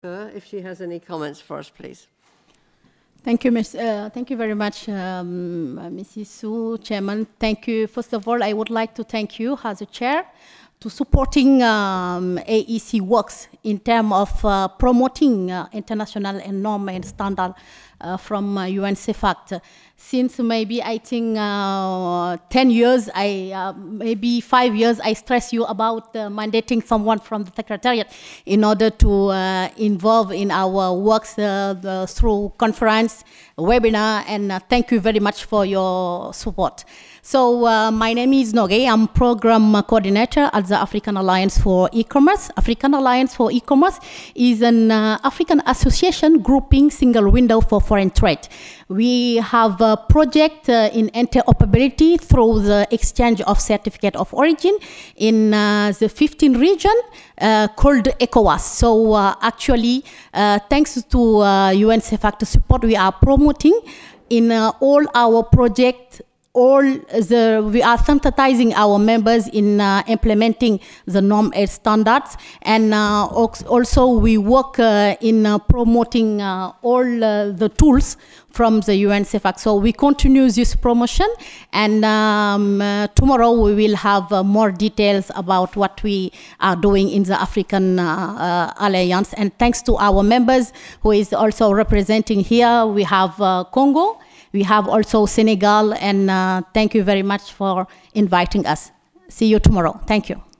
If she has any comments for us, please. Thank you, thank you very much, Mrs. Su, Chairman. Thank you. First of all, I would like to thank you as a chair to supporting AEC works in terms of promoting international and norm and standard from UN CEFAC. Since maybe I think 10 years, maybe 5 years, I stress you about mandating someone from the Secretariat in order to involve in our works through conference, webinar, and thank you very much for your support. So my name is Noge. I'm program coordinator at the African Alliance for E-commerce. African Alliance for E-commerce is an African association grouping single window for foreign trade. We have a project in interoperability through the exchange of certificate of origin in the 15 region called ECOWAS. So actually, thanks to UN CEFAC support, we are promoting in all our projects. We are sensitizing our members in implementing the norm and standards, and also we work in promoting all the tools from the UN CEFAC. So we continue this promotion, and tomorrow we will have more details about what we are doing in the African Alliance. And thanks to our members who is also representing here, we have Congo, we have also Senegal, and thank you very much for inviting us. See you tomorrow. Thank you.